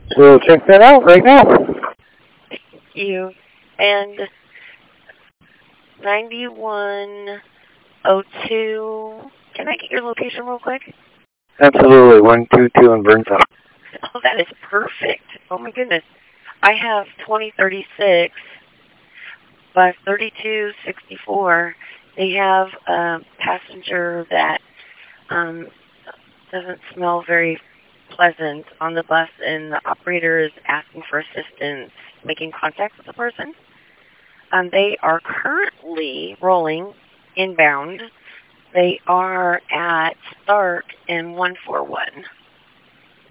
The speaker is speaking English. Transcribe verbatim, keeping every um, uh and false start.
We'll check that out right now. Thank you. And ninety-one oh two, can I get your location real quick? Absolutely, one two two in Burnside. Oh, that is perfect. Oh, my goodness. I have twenty thirty-six by thirty-two sixty-four. They have a passenger that um, doesn't smell very pleasant on the bus, and the operator is asking for assistance making contact with the person. Um, they are currently rolling inbound. They are at Stark in one four one.